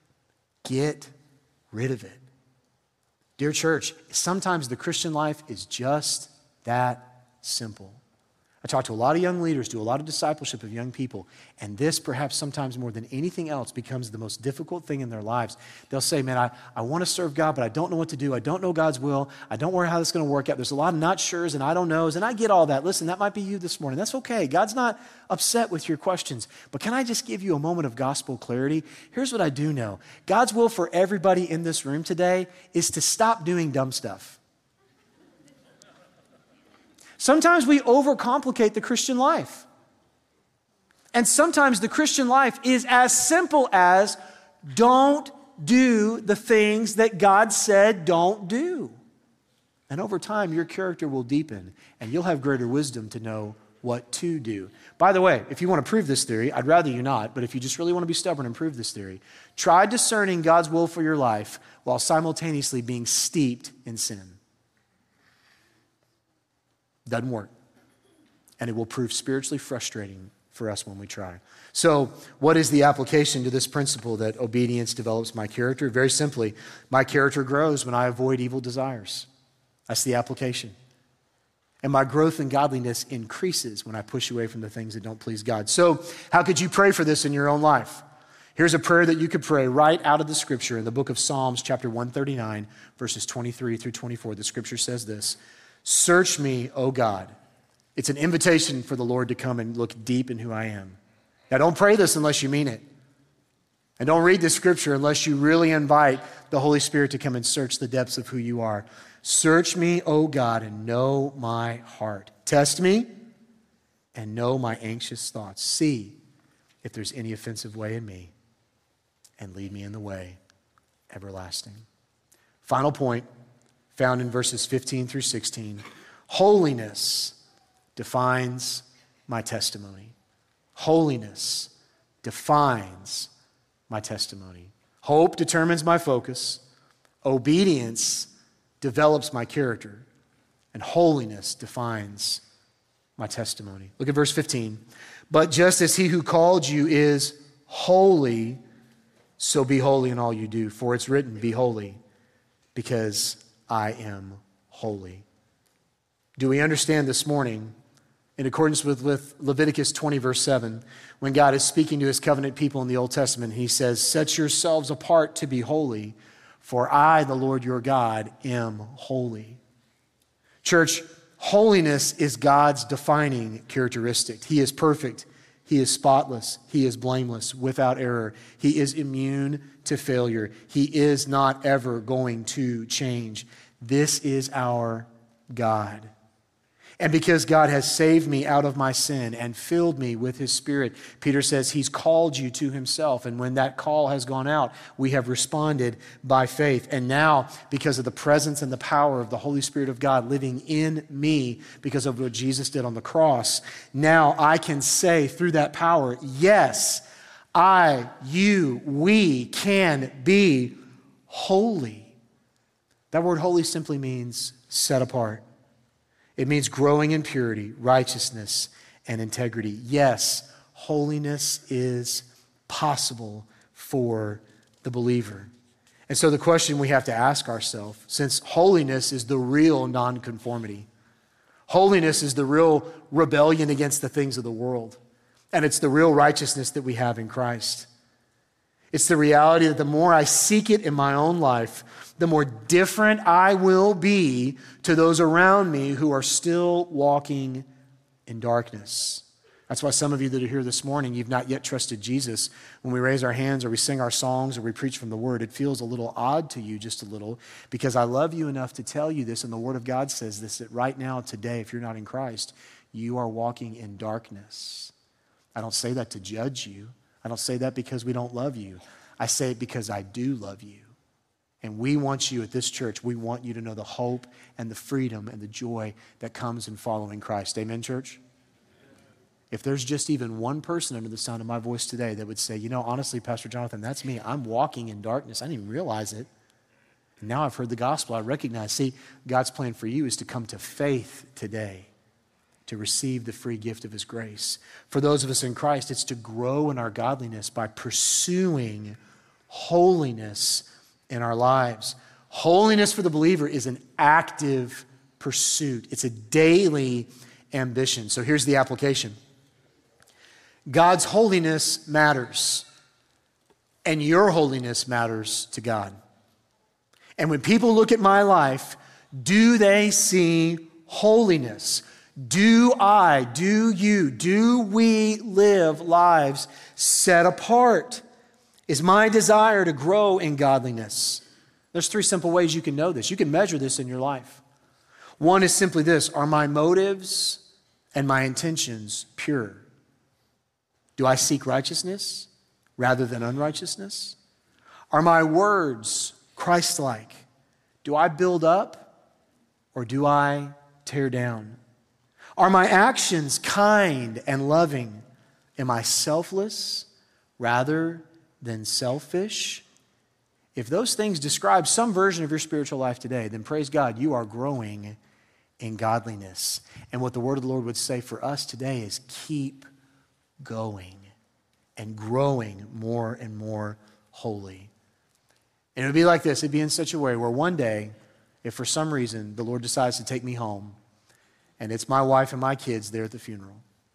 get rid of it. Dear church, sometimes the Christian life is just that simple. I talk to a lot of young leaders, do a lot of discipleship of young people, and this perhaps sometimes more than anything else becomes the most difficult thing in their lives. They'll say, man, I, I want to serve God, but I don't know what to do. I don't know God's will. I don't know how this is going to work out. There's a lot of not sures and I don't knows, and I get all that. Listen, that might be you this morning. That's okay. God's not upset with your questions. But can I just give you a moment of gospel clarity? Here's what I do know. God's will for everybody in this room today is to stop doing dumb stuff. Sometimes we overcomplicate the Christian life. And sometimes the Christian life is as simple as don't do the things that God said don't do. And over time, your character will deepen and you'll have greater wisdom to know what to do. By the way, if you want to prove this theory, I'd rather you not, but if you just really want to be stubborn and prove this theory, try discerning God's will for your life while simultaneously being steeped in sin. Doesn't work. And it will prove spiritually frustrating for us when we try. So what is the application to this principle that obedience develops my character? Very simply, my character grows when I avoid evil desires. That's the application. And my growth in godliness increases when I push away from the things that don't please God. So how could you pray for this in your own life? Here's a prayer that you could pray right out of the scripture in the book of Psalms, chapter one thirty-nine, verses twenty-three through twenty-four. The scripture says this: search me, O God. It's an invitation for the Lord to come and look deep in who I am. Now, don't pray this unless you mean it. And don't read this scripture unless you really invite the Holy Spirit to come and search the depths of who you are. Search me, O God, and know my heart. Test me and know my anxious thoughts. See if there's any offensive way in me, and lead me in the way everlasting. Final point, found in verses fifteen through sixteen. Holiness defines my testimony. Holiness defines my testimony. Hope determines my focus. Obedience develops my character. And holiness defines my testimony. Look at verse fifteen. But just as he who called you is holy, so be holy in all you do. For it's written, be holy, because I am holy. Do we understand this morning, in accordance with, with Leviticus twenty, verse seven, when God is speaking to his covenant people in the Old Testament, he says, set yourselves apart to be holy, for I, the Lord your God, am holy. Church, holiness is God's defining characteristic. He is perfect. He is spotless. He is blameless, without error. He is immune to failure. He is not ever going to change. This is our God. And because God has saved me out of my sin and filled me with his Spirit, Peter says he's called you to himself. And when that call has gone out, we have responded by faith. And now, because of the presence and the power of the Holy Spirit of God living in me, because of what Jesus did on the cross, now I can say through that power, yes, I, you, we can be holy. That word holy simply means set apart. It means growing in purity, righteousness, and integrity. Yes, holiness is possible for the believer. And so the question we have to ask ourselves, since holiness is the real nonconformity, holiness is the real rebellion against the things of the world, and it's the real righteousness that we have in Christ. It's the reality that the more I seek it in my own life, the more different I will be to those around me who are still walking in darkness. That's why some of you that are here this morning, you've not yet trusted Jesus. When we raise our hands or we sing our songs or we preach from the Word, it feels a little odd to you, just a little, because I love you enough to tell you this, and the Word of God says this, that right now, today, if you're not in Christ, you are walking in darkness. I don't say that to judge you. I don't say that because we don't love you. I say it because I do love you. And we want you at this church, we want you to know the hope and the freedom and the joy that comes in following Christ. Amen, church? If there's just even one person under the sound of my voice today that would say, you know, honestly, Pastor Jonathan, that's me. I'm walking in darkness. I didn't even realize it. And now I've heard the gospel. I recognize, see, God's plan for you is to come to faith today, to receive the free gift of his grace. For those of us in Christ, it's to grow in our godliness by pursuing holiness in our lives. Holiness for the believer is an active pursuit. It's a daily ambition. So here's the application. God's holiness matters, and your holiness matters to God. And when people look at my life, do they see holiness? Do I, do you, do we live lives set apart? Is my desire to grow in godliness? There's three simple ways you can know this. You can measure this in your life. One is simply this: are my motives and my intentions pure? Do I seek righteousness rather than unrighteousness? Are my words Christ-like? Do I build up or do I tear down? Are my actions kind and loving? Am I selfless rather than selfish? If those things describe some version of your spiritual life today, then praise God, you are growing in godliness. And what the word of the Lord would say for us today is keep going and growing more and more holy. And it would be like this. It'd be in such a way where one day, if for some reason the Lord decides to take me home and it's my wife and my kids there at the funeral,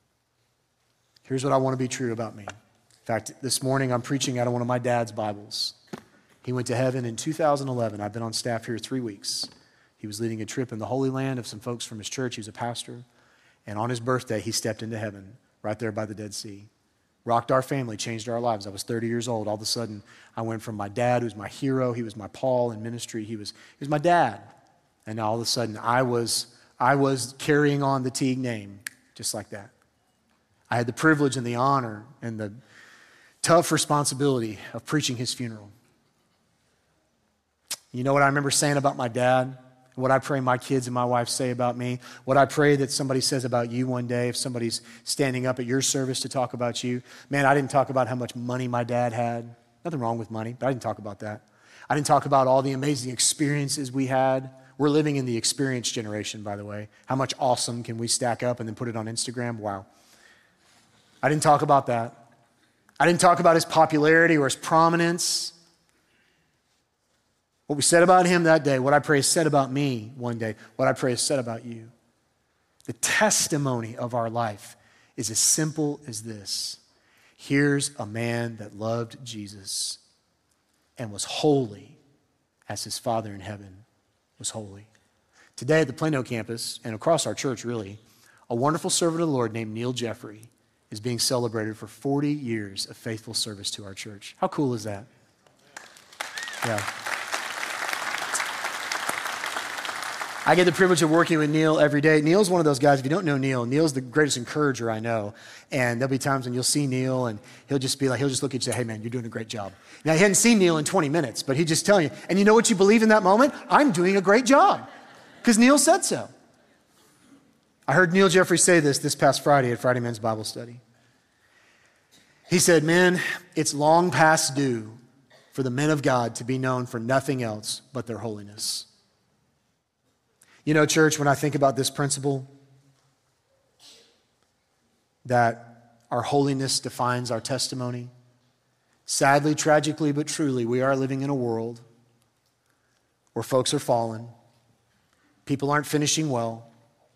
here's what I want to be true about me. In fact, this morning I'm preaching out of one of my dad's Bibles. He went to heaven in two thousand eleven. I've been on staff here three weeks. He was leading a trip in the Holy Land of some folks from his church. He was a pastor. And on his birthday, he stepped into heaven right there by the Dead Sea. Rocked our family, changed our lives. I was thirty years old. All of a sudden, I went from my dad, who was my hero. He was my Paul in ministry. He was, he was my dad. And now all of a sudden, I was, I was carrying on the Teague name, just like that. I had the privilege and the honor and the tough responsibility of preaching his funeral. You know what I remember saying about my dad what I pray my kids and my wife say about me, what I pray that somebody says about you one day if somebody's standing up at your service to talk about you. Man, I didn't talk about how much money my dad had. Nothing wrong with money, but I didn't talk about that. I didn't talk about all the amazing experiences we had. We're living in the experience generation, by the way. How much awesome can we stack up and then put it on Instagram? Wow. I didn't talk about that. I didn't talk about his popularity or his prominence. What we said about him that day, what I pray is said about me one day, what I pray is said about you. The testimony of our life is as simple as this. Here's a man that loved Jesus and was holy as his Father in heaven was holy. Today at the Plano campus, and across our church really, a wonderful servant of the Lord named Neil Jeffrey is being celebrated for forty years of faithful service to our church. How cool is that? Yeah. I get the privilege of working with Neil every day. Neil's one of those guys, if you don't know Neil, Neil's the greatest encourager I know. And there'll be times when you'll see Neil and he'll just be like, he'll just look at you and say, hey man, you're doing a great job. Now he hadn't seen Neil in twenty minutes, but he'd just tell you, and you know what you believe in that moment? I'm doing a great job, because Neil said so. I heard Neil Jeffrey say this this past Friday at Friday Men's Bible Study. He said, men, it's long past due for the men of God to be known for nothing else but their holiness. You know, church, when I think about this principle, that our holiness defines our testimony, sadly, tragically, but truly, we are living in a world where folks are fallen, people aren't finishing well,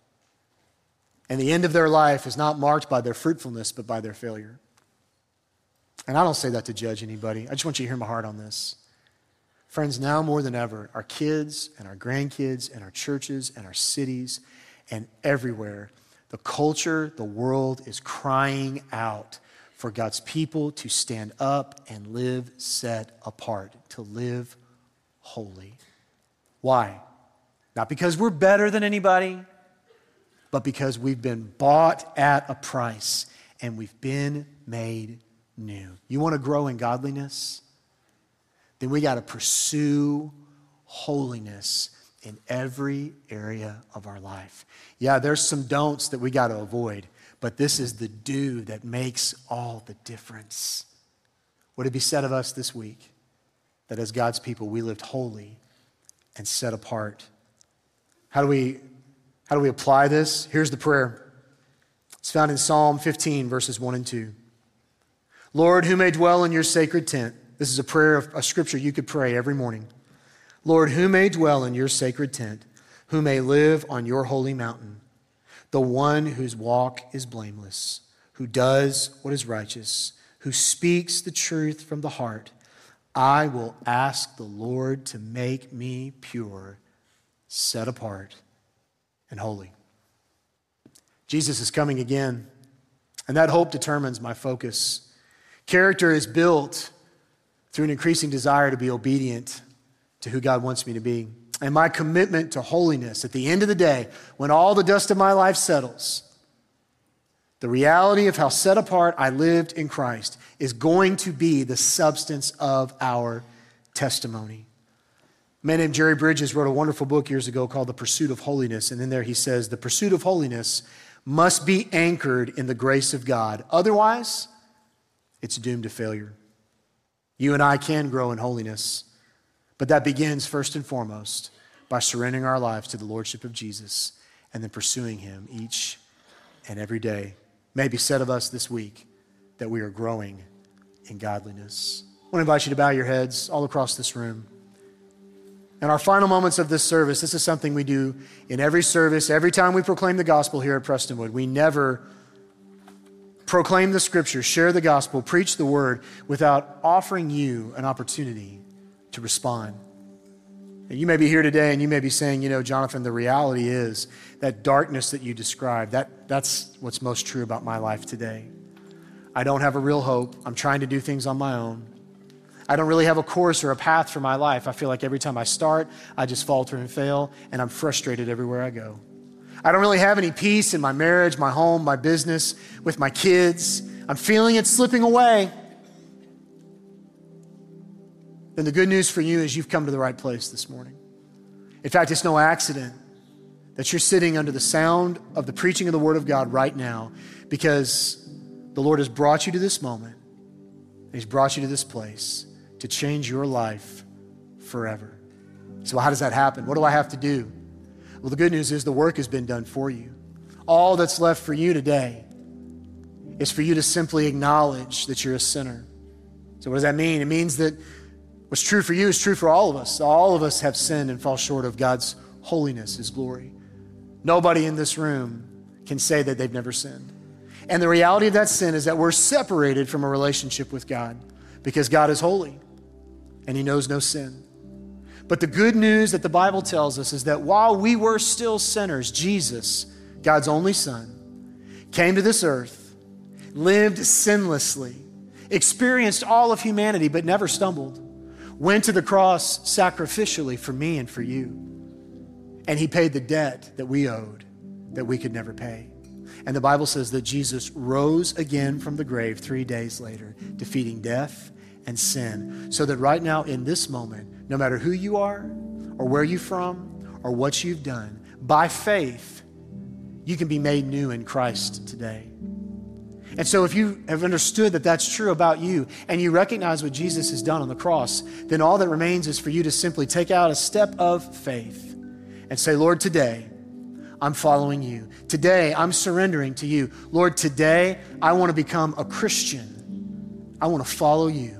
and the end of their life is not marked by their fruitfulness, but by their failure. And I don't say that to judge anybody. I just want you to hear my heart on this. Friends, now more than ever, our kids and our grandkids and our churches and our cities and everywhere, the culture, the world is crying out for God's people to stand up and live set apart, to live holy. Why? Not because we're better than anybody, but because we've been bought at a price and we've been made new. You want to grow in godliness? Then we got to pursue holiness in every area of our life. Yeah, there's some don'ts that we got to avoid, but this is the do that makes all the difference. Would it be said of us this week that as God's people, we lived holy and set apart? How do we, how do we apply this? Here's the prayer. It's found in Psalm fifteen, verses one and two. Lord, who may dwell in your sacred tent. This is a prayer of a scripture you could pray every morning. Lord, who may dwell in your sacred tent, who may live on your holy mountain, the one whose walk is blameless, who does what is righteous, who speaks the truth from the heart. I will ask the Lord to make me pure, set apart, and holy. Jesus is coming again, and that hope determines my focus. Character is built through an increasing desire to be obedient to who God wants me to be. And my commitment to holiness at the end of the day, when all the dust of my life settles, the reality of how set apart I lived in Christ is going to be the substance of our testimony. A man named Jerry Bridges wrote a wonderful book years ago called The Pursuit of Holiness. And in there he says, the pursuit of holiness must be anchored in the grace of God. Otherwise, it's doomed to failure. You and I can grow in holiness, but that begins first and foremost by surrendering our lives to the Lordship of Jesus and then pursuing him each and every day. May it be said of us this week that we are growing in godliness. I want to invite you to bow your heads all across this room. In our final moments of this service, this is something we do in every service, every time we proclaim the gospel here at Prestonwood. We never proclaim the scripture, share the gospel, preach the word without offering you an opportunity to respond. You may be here today and you may be saying, you know, Jonathan, the reality is that darkness that you described, that, that's what's most true about my life today. I don't have a real hope. I'm trying to do things on my own. I don't really have a course or a path for my life. I feel like every time I start, I just falter and fail, and I'm frustrated everywhere I go. I don't really have any peace in my marriage, my home, my business, with my kids. I'm feeling it slipping away. Then the good news for you is you've come to the right place this morning. In fact, it's no accident that you're sitting under the sound of the preaching of the Word of God right now, because the Lord has brought you to this moment. He's brought you to this place to change your life forever. So how does that happen? What do I have to do? Well, the good news is the work has been done for you. All that's left for you today is for you to simply acknowledge that you're a sinner. So what does that mean? It means that what's true for you is true for all of us. All of us have sinned and fall short of God's holiness, His glory. Nobody in this room can say that they've never sinned. And the reality of that sin is that we're separated from a relationship with God because God is holy and He knows no sin. But the good news that the Bible tells us is that while we were still sinners, Jesus, God's only Son, came to this earth, lived sinlessly, experienced all of humanity but never stumbled, went to the cross sacrificially for me and for you. And He paid the debt that we owed, that we could never pay. And the Bible says that Jesus rose again from the grave three days later, defeating death and sin, so that right now in this moment, no matter who you are or where you're from or what you've done, by faith, you can be made new in Christ today. And so if you have understood that that's true about you and you recognize what Jesus has done on the cross, then all that remains is for you to simply take out a step of faith and say, Lord, today I'm following you. Today I'm surrendering to you. Lord, today I want to become a Christian. I want to follow you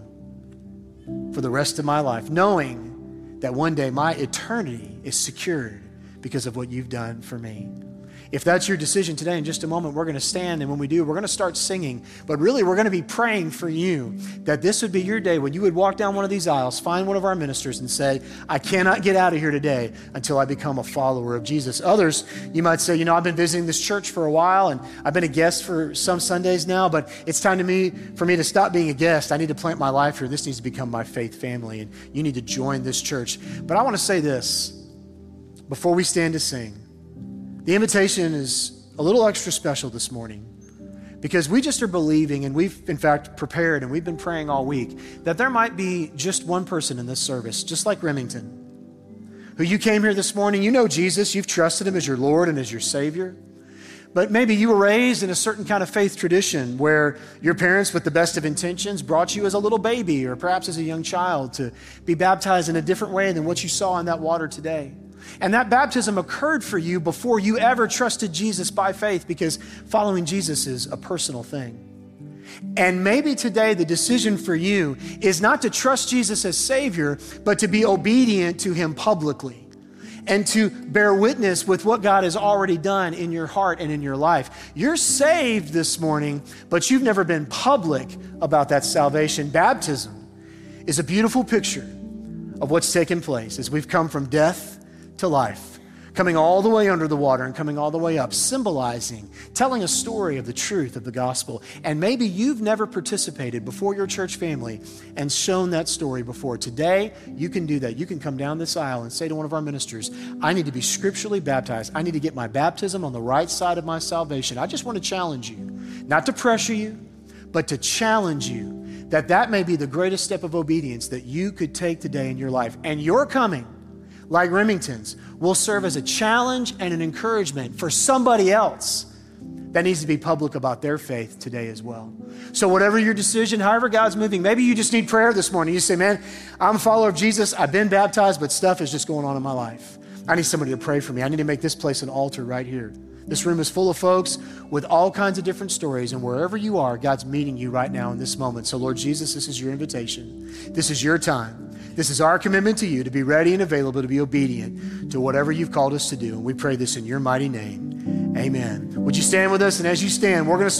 for the rest of my life, knowing that one day my eternity is secured because of what you've done for me. If that's your decision today, in just a moment, we're going to stand, and when we do, we're going to start singing. But really, we're going to be praying for you that this would be your day when you would walk down one of these aisles, find one of our ministers, and say, I cannot get out of here today until I become a follower of Jesus. Others, you might say, you know, I've been visiting this church for a while, and I've been a guest for some Sundays now, but it's time to me for me to stop being a guest. I need to plant my life here. This needs to become my faith family, and you need to join this church. But I want to say this before we stand to sing. The invitation is a little extra special this morning because we just are believing, and we've in fact prepared and we've been praying all week, that there might be just one person in this service, just like Remington, who you came here this morning, you know Jesus, you've trusted Him as your Lord and as your Savior, but maybe you were raised in a certain kind of faith tradition where your parents, with the best of intentions, brought you as a little baby or perhaps as a young child to be baptized in a different way than what you saw in that water today. And that baptism occurred for you before you ever trusted Jesus by faith, because following Jesus is a personal thing. And maybe today the decision for you is not to trust Jesus as Savior, but to be obedient to Him publicly and to bear witness with what God has already done in your heart and in your life. You're saved this morning, but you've never been public about that salvation. Baptism is a beautiful picture of what's taken place as we've come from death to life, coming all the way under the water and coming all the way up, symbolizing, telling a story of the truth of the gospel. And maybe you've never participated before your church family and shown that story before. Today, you can do that. You can come down this aisle and say to one of our ministers, I need to be scripturally baptized. I need to get my baptism on the right side of my salvation. I just want to challenge you, not to pressure you, but to challenge you that that may be the greatest step of obedience that you could take today in your life. And your coming, like Remington's, will serve as a challenge and an encouragement for somebody else that needs to be public about their faith today as well. So whatever your decision, however God's moving, maybe you just need prayer this morning. You say, man, I'm a follower of Jesus. I've been baptized, but stuff is just going on in my life. I need somebody to pray for me. I need to make this place an altar right here. This room is full of folks with all kinds of different stories, and wherever you are, God's meeting you right now in this moment. So Lord Jesus, this is your invitation. This is your time. This is our commitment to you to be ready and available to be obedient to whatever you've called us to do. And we pray this in your mighty name. Amen. Would you stand with us? And as you stand, we're going to